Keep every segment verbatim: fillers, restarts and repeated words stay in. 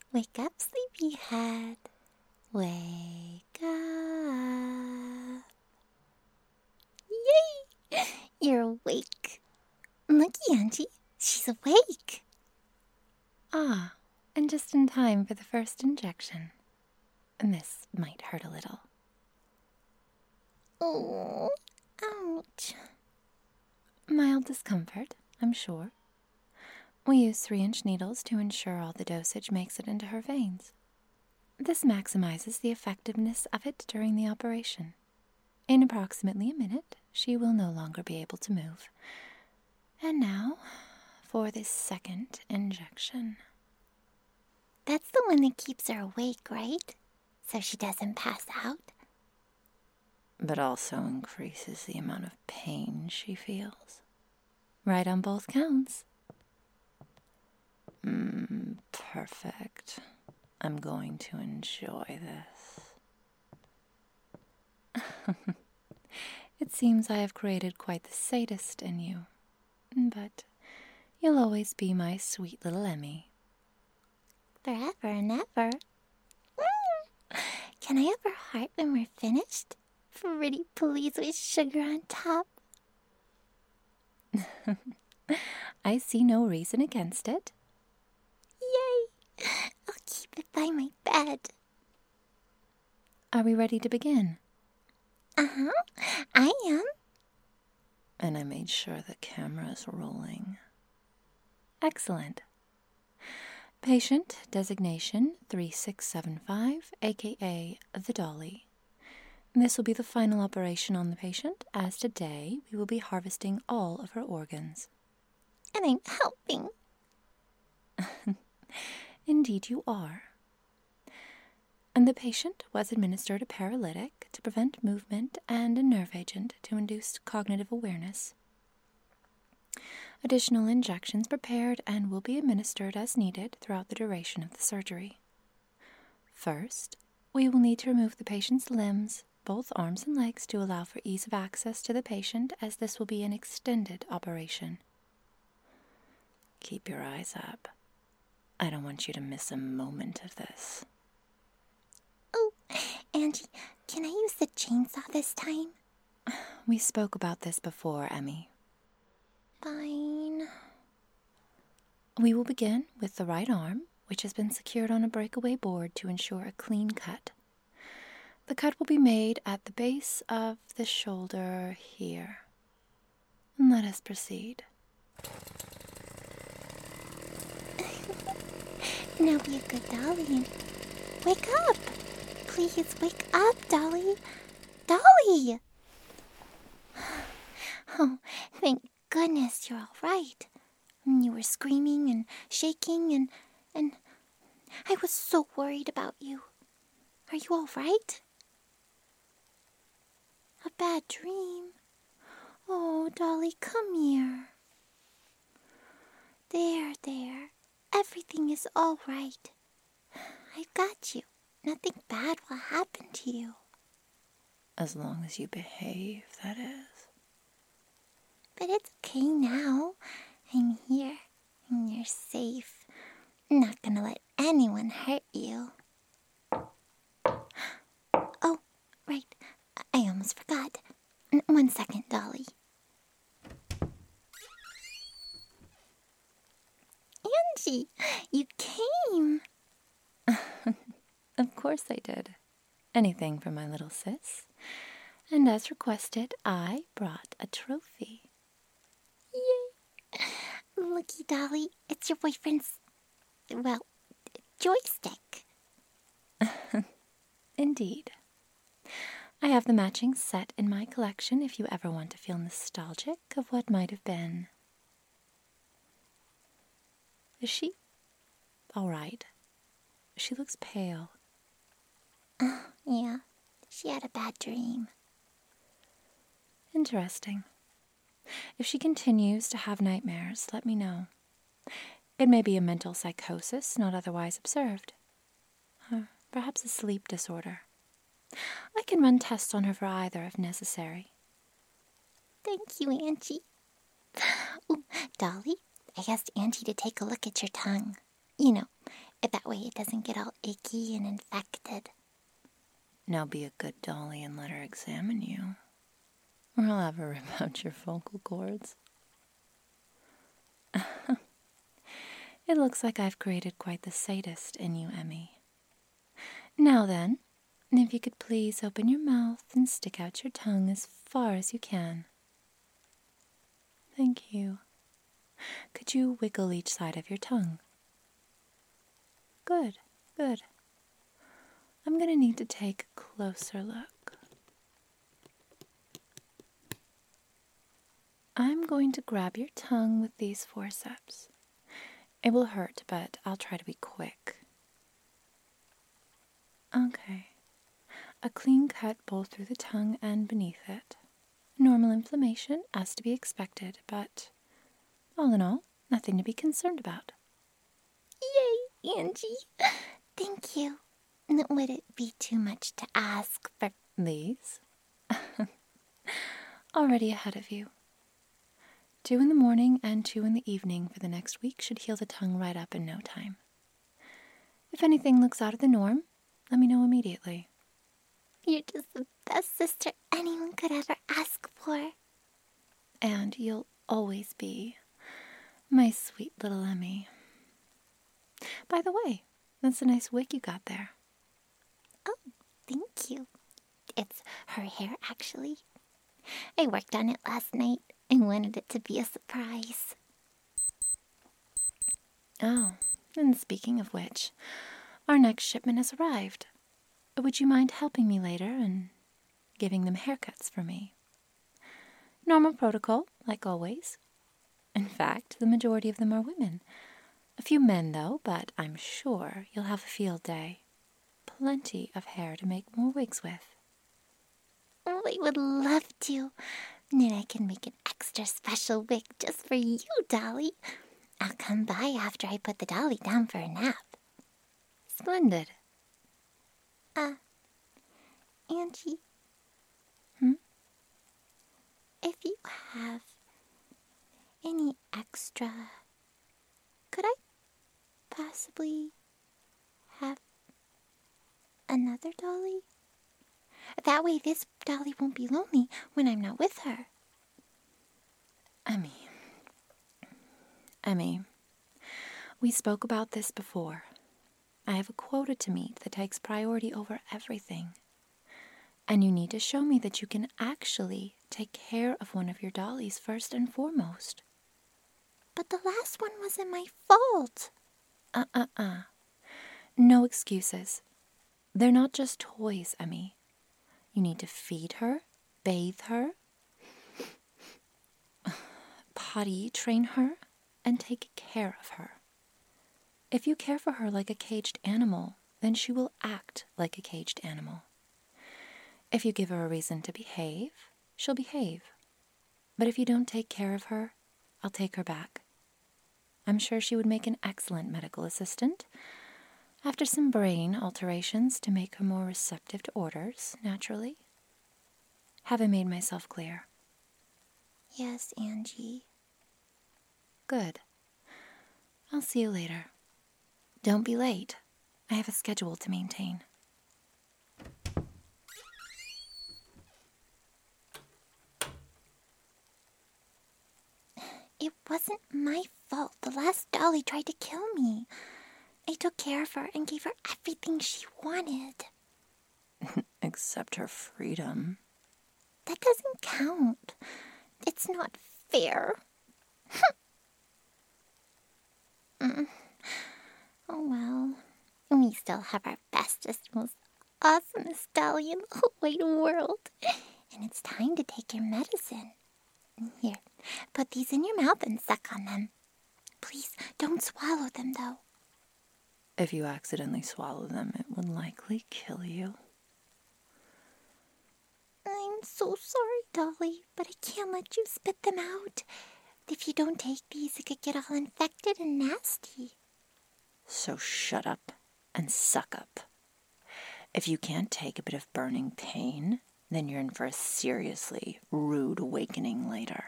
Wake up, sleepyhead. Wake up. Yay! You're awake. Looky, Angie. She's awake. Ah, and just in time for the first injection. And this might hurt a little. Oh, ouch. Mild discomfort, I'm sure. We use three-inch needles to ensure all the dosage makes it into her veins. This maximizes the effectiveness of it during the operation. In approximately a minute, she will no longer be able to move. And now, for this second injection. That's the one that keeps her awake, right? So she doesn't pass out? But also increases the amount of pain she feels. Right on both counts. Mmm, perfect. I'm going to enjoy this. It seems I have created quite the sadist in you. But you'll always be my sweet little Emmy. Forever and ever. Mm. Can I have her heart when we're finished? Pretty please with sugar on top. I see no reason against it. Yay! I'll keep it by my bed. Are we ready to begin? Uh-huh, I am. And I made sure the camera's rolling. Excellent. Patient designation three six seven five, aka the Dolly. This will be the final operation on the patient, as today we will be harvesting all of her organs. And I'm helping. Indeed you are. And the patient was administered a paralytic to prevent movement and a nerve agent to induce cognitive awareness. Additional injections prepared and will be administered as needed throughout the duration of the surgery. First, we will need to remove the patient's limbs, both arms and legs, to allow for ease of access to the patient, as this will be an extended operation. Keep your eyes up. I don't want you to miss a moment of this. Oh, Angie, can I use the chainsaw this time? We spoke about this before, Emmy. Fine. We will begin with the right arm, which has been secured on a breakaway board to ensure a clean cut. The cut will be made at the base of the shoulder here. Let us proceed. Now be a good Dolly and wake up. Please wake up, Dolly. Dolly! Oh, thank goodness you're all right. You were screaming and shaking and, and I was so worried about you. Are you all right? A bad dream? Oh, Dolly, come here. There, there. Everything is all right. I've got you. Nothing bad will happen to you. As long as you behave, that is. But it's okay now. I'm here, and you're safe. I'm not gonna let anyone hurt you. Oh, right. I almost forgot. One second, Dolly. Angie, you came. Of course I did. Anything for my little sis. And as requested, I brought a trophy. Yay. Looky, Dolly, it's your boyfriend's, well, joystick. Indeed. I have the matching set in my collection if you ever want to feel nostalgic of what might have been. Is she all right? She looks pale. Oh, yeah, she had a bad dream. Interesting. If she continues to have nightmares, let me know. It may be a mental psychosis not otherwise observed. Or perhaps a sleep disorder. I can run tests on her for either if necessary. Thank you, Angie. Ooh, Dolly, I asked Angie to take a look at your tongue. You know, That way it doesn't get all icky and infected. Now be a good dolly and let her examine you, or I'll have her rip out your vocal cords. It looks like I've created quite the sadist in you, Emmy. Now then, if you could please open your mouth and stick out your tongue as far as you can. Thank you. Could you wiggle each side of your tongue? Good, good. I'm going to need to take a closer look. I'm going to grab your tongue with these forceps. It will hurt, but I'll try to be quick. Okay. A clean cut both through the tongue and beneath it. Normal inflammation, as to be expected, but all in all, nothing to be concerned about. Yay, Angie. Thank you. Would it be too much to ask for these? Already ahead of you. Two in the morning and two in the evening for the next week should heal the tongue right up in no time. If anything looks out of the norm, let me know immediately. You're just the best sister anyone could ever ask for. And you'll always be my sweet little Emmy. By the way, that's a nice wig you got there. Oh, thank you. It's her hair, actually. I worked on it last night and wanted it to be a surprise. Oh, and speaking of which, our next shipment has arrived. Would you mind helping me later and giving them haircuts for me? Normal protocol, like always. In fact, the majority of them are women. A few men, though, but I'm sure you'll have a field day. Plenty of hair to make more wigs with. Oh, I would love to. Then I can make an extra special wig just for you, Dolly. I'll come by after I put the dolly down for a nap. Splendid. Uh, Angie. Hmm? If you have any extra, could I possibly have another dolly? That way this dolly won't be lonely when I'm not with her. Emmy. Emmy, we spoke about this before. I have a quota to meet that takes priority over everything. And you need to show me that you can actually take care of one of your dollies first and foremost. But the last one wasn't my fault. Uh-uh-uh. No excuses. They're not just toys, Emmy. You need to feed her, bathe her, potty train her, and take care of her. If you care for her like a caged animal, then she will act like a caged animal. If you give her a reason to behave, she'll behave. But if you don't take care of her, I'll take her back. I'm sure she would make an excellent medical assistant. After some brain alterations to make her more receptive to orders, naturally. Have I made myself clear? Yes, Angie. Good. I'll see you later. Don't be late. I have a schedule to maintain. It wasn't my fault. The last dolly tried to kill me. I took care of her and gave her everything she wanted. Except her freedom. That doesn't count. It's not fair. mm. Oh well. We still have our bestest, most awesomest dolly in the whole wide world. And it's time to take your medicine. Here, put these in your mouth and suck on them. Please, don't swallow them, though. If you accidentally swallow them, it would likely kill you. I'm so sorry, Dolly, but I can't let you spit them out. If you don't take these, it could get all infected and nasty. So shut up and suck up. If you can't take a bit of burning pain, then you're in for a seriously rude awakening later.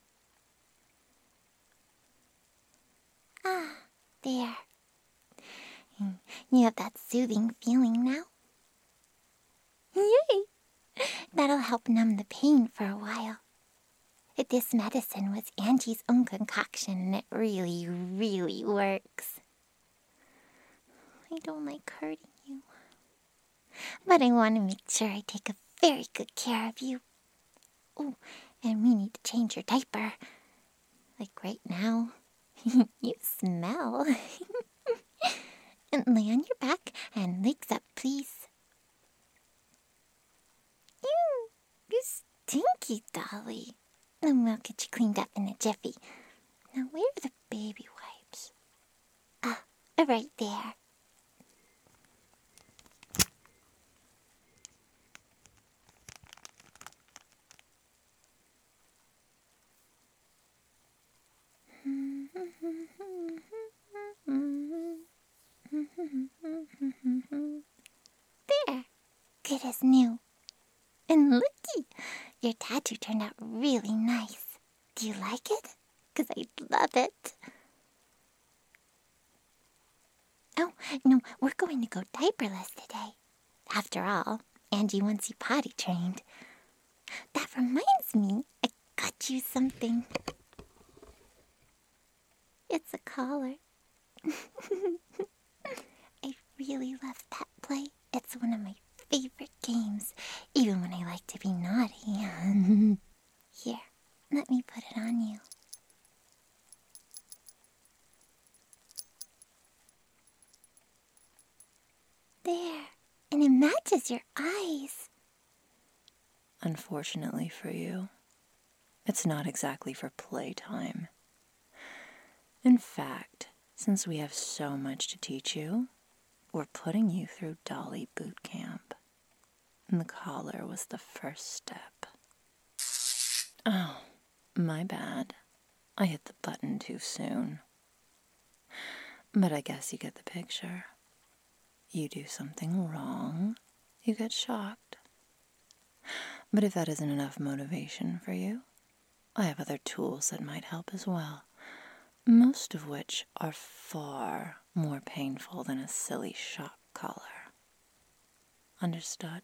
Ah, there. You have that soothing feeling now? Yay! That'll help numb the pain for a while. This medicine was Angie's own concoction, and it really, really works. I don't like hurting you, but I want to make sure I take a very good care of you. Oh, and we need to change your diaper. Like right now. You smell. And lay on your back and legs up, please. Ew, you stinky, Dolly. And we'll get you cleaned up in a jiffy. Now, where are the baby wipes? Ah, right there. There, good as new. And looky, your tattoo turned out really nice. Do you like it? 'Cause I love it. Oh, no, we're going to go diaperless today. After all, Angie wants you potty trained. That reminds me, I got you something. It's a collar. I really love Pet Play. It's one of my favorite games, even when I like to be naughty. Here, let me put it on you. There, and it matches your eyes. Unfortunately for you, it's not exactly for playtime. In fact, since we have so much to teach you, we're putting you through Dolly Boot Camp. And the collar was the first step. Oh, my bad. I hit the button too soon. But I guess you get the picture. You do something wrong, you get shocked. But if that isn't enough motivation for you, I have other tools that might help as well, most of which are far more painful than a silly shock collar. Understood?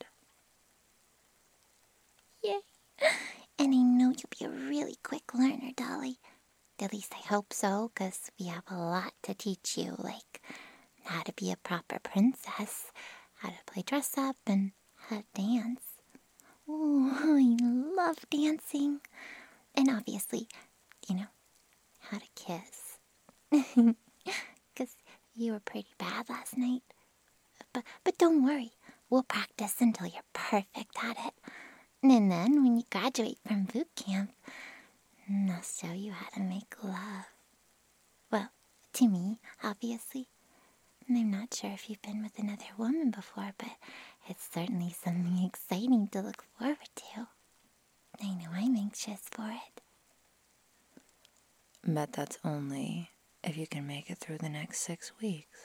Yay. And I know you'll be a really quick learner, Dolly. At least I hope so, 'cause we have a lot to teach you, like how to be a proper princess, how to play dress up, and how to dance. Oh, I love dancing. And obviously, you know, how to kiss. 'Cause you were pretty bad last night. But, but don't worry, we'll practice until you're perfect at it. And then when you graduate from boot camp, I'll show you how to make love. Well, to me, obviously. And I'm not sure if you've been with another woman before, but it's certainly something exciting to look forward to. I know I'm anxious for it. Bet that's only if you can make it through the next six weeks.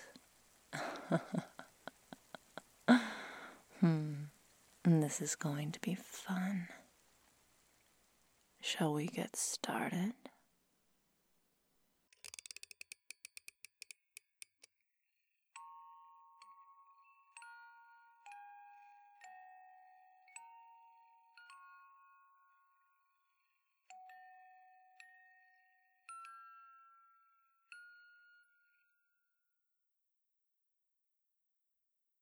hmm. And this is going to be fun. Shall we get started?